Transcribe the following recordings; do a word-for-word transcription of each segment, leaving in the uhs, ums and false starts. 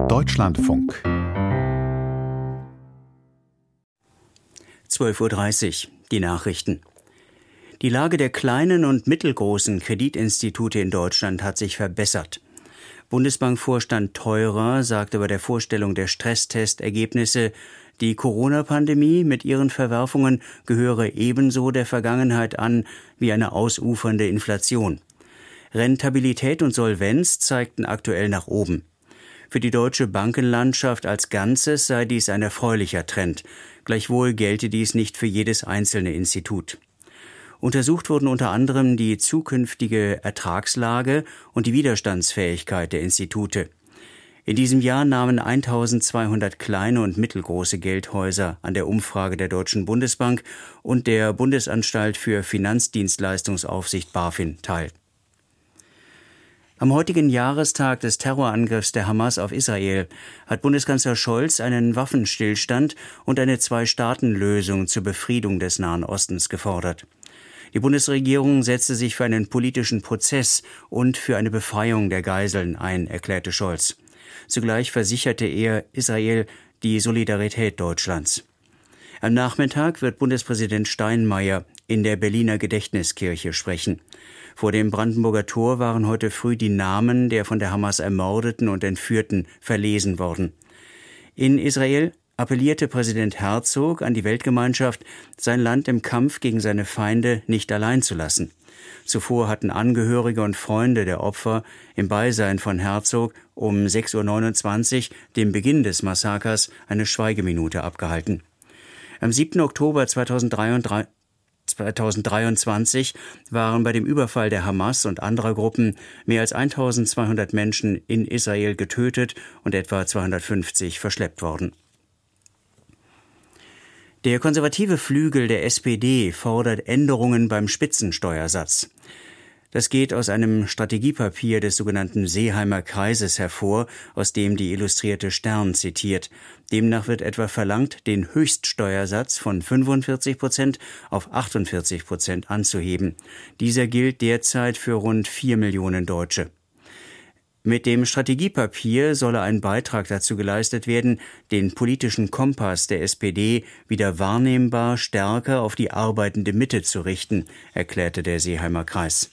Deutschlandfunk. zwölf Uhr dreißig, die Nachrichten. Die Lage der kleinen und mittelgroßen Kreditinstitute in Deutschland hat sich verbessert. Bundesbankvorstand Theurer sagte bei der Vorstellung der Stresstestergebnisse, die Corona-Pandemie mit ihren Verwerfungen gehöre ebenso der Vergangenheit an wie eine ausufernde Inflation. Rentabilität und Solvenz zeigten aktuell nach oben. Für die deutsche Bankenlandschaft als Ganzes sei dies ein erfreulicher Trend. Gleichwohl gelte dies nicht für jedes einzelne Institut. Untersucht wurden unter anderem die zukünftige Ertragslage und die Widerstandsfähigkeit der Institute. In diesem Jahr nahmen eintausendzweihundert kleine und mittelgroße Geldhäuser an der Umfrage der Deutschen Bundesbank und der Bundesanstalt für Finanzdienstleistungsaufsicht BaFin teil. Am heutigen Jahrestag des Terrorangriffs der Hamas auf Israel hat Bundeskanzler Scholz einen Waffenstillstand und eine Zwei-Staaten-Lösung zur Befriedung des Nahen Ostens gefordert. Die Bundesregierung setzte sich für einen politischen Prozess und für eine Befreiung der Geiseln ein, erklärte Scholz. Zugleich versicherte er Israel die Solidarität Deutschlands. Am Nachmittag wird Bundespräsident Steinmeier in der Berliner Gedächtniskirche sprechen. Vor dem Brandenburger Tor waren heute früh die Namen der von der Hamas Ermordeten und Entführten verlesen worden. In Israel appellierte Präsident Herzog an die Weltgemeinschaft, sein Land im Kampf gegen seine Feinde nicht allein zu lassen. Zuvor hatten Angehörige und Freunde der Opfer im Beisein von Herzog um sechs Uhr neunundzwanzig, dem Beginn des Massakers, eine Schweigeminute abgehalten. Am siebten Oktober zweitausenddreiundzwanzig waren bei dem Überfall der Hamas und anderer Gruppen mehr als eintausendzweihundert Menschen in Israel getötet und etwa zweihundertfünfzig verschleppt worden. Der konservative Flügel der S P D fordert Änderungen beim Spitzensteuersatz. Das geht aus einem Strategiepapier des sogenannten Seeheimer Kreises hervor, aus dem die Illustrierte Stern zitiert. Demnach wird etwa verlangt, den Höchststeuersatz von fünfundvierzig Prozent auf achtundvierzig Prozent anzuheben. Dieser gilt derzeit für rund vier Millionen Deutsche. Mit dem Strategiepapier solle ein Beitrag dazu geleistet werden, den politischen Kompass der S P D wieder wahrnehmbar stärker auf die arbeitende Mitte zu richten, erklärte der Seeheimer Kreis.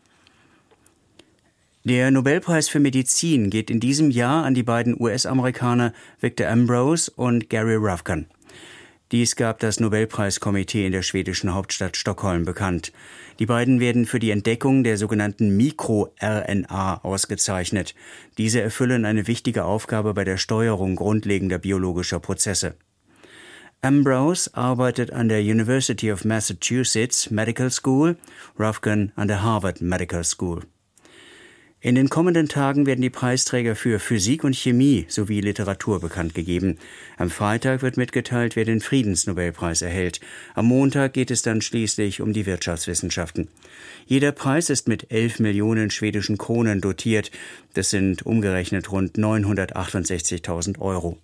Der Nobelpreis für Medizin geht in diesem Jahr an die beiden U S-Amerikaner Victor Ambrose und Gary Ruvkun. Dies gab das Nobelpreiskomitee in der schwedischen Hauptstadt Stockholm bekannt. Die beiden werden für die Entdeckung der sogenannten Mikro-R N A ausgezeichnet. Diese erfüllen eine wichtige Aufgabe bei der Steuerung grundlegender biologischer Prozesse. Ambrose arbeitet an der University of Massachusetts Medical School, Ruvkun an der Harvard Medical School. In den kommenden Tagen werden die Preisträger für Physik und Chemie sowie Literatur bekannt gegeben. Am Freitag wird mitgeteilt, wer den Friedensnobelpreis erhält. Am Montag geht es dann schließlich um die Wirtschaftswissenschaften. Jeder Preis ist mit elf Millionen schwedischen Kronen dotiert. Das sind umgerechnet rund neunhundertachtundsechzigtausend Euro.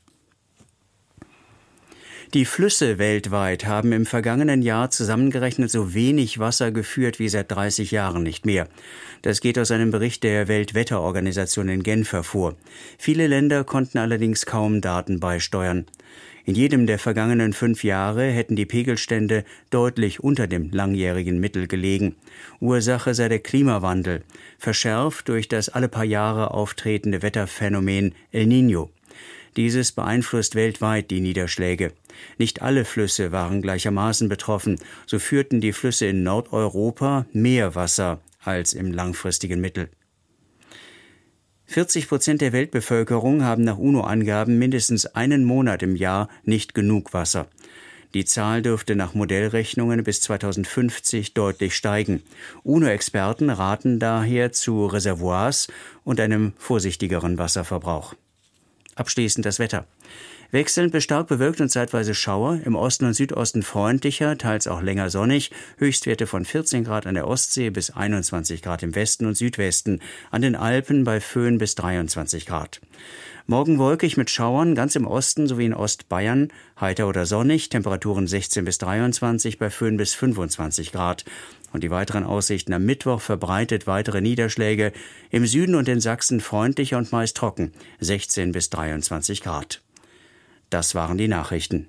Die Flüsse weltweit haben im vergangenen Jahr zusammengerechnet so wenig Wasser geführt wie seit dreißig Jahren nicht mehr. Das geht aus einem Bericht der Weltwetterorganisation in Genf hervor. Viele Länder konnten allerdings kaum Daten beisteuern. In jedem der vergangenen fünf Jahre hätten die Pegelstände deutlich unter dem langjährigen Mittel gelegen. Ursache sei der Klimawandel, verschärft durch das alle paar Jahre auftretende Wetterphänomen El Niño. Dieses beeinflusst weltweit die Niederschläge. Nicht alle Flüsse waren gleichermaßen betroffen. So führten die Flüsse in Nordeuropa mehr Wasser als im langfristigen Mittel. vierzig Prozent der Weltbevölkerung haben nach UNO-Angaben mindestens einen Monat im Jahr nicht genug Wasser. Die Zahl dürfte nach Modellrechnungen bis zweitausendfünfzig deutlich steigen. UNO-Experten raten daher zu Reservoirs und einem vorsichtigeren Wasserverbrauch. Abschließend das Wetter. Wechselnd bis stark bewölkt und zeitweise Schauer, im Osten und Südosten freundlicher, teils auch länger sonnig, Höchstwerte von vierzehn Grad an der Ostsee bis einundzwanzig Grad im Westen und Südwesten, an den Alpen bei Föhn bis dreiundzwanzig Grad. Morgen wolkig mit Schauern, ganz im Osten sowie in Ostbayern, heiter oder sonnig, Temperaturen sechzehn bis dreiundzwanzig, bei Föhn bis fünfundzwanzig Grad. Und die weiteren Aussichten am Mittwoch verbreitet weitere Niederschläge, im Süden und in Sachsen freundlicher und meist trocken, sechzehn bis dreiundzwanzig Grad. Das waren die Nachrichten.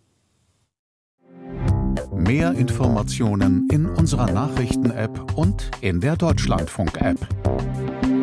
Mehr Informationen in unserer Nachrichten-App und in der Deutschlandfunk-App.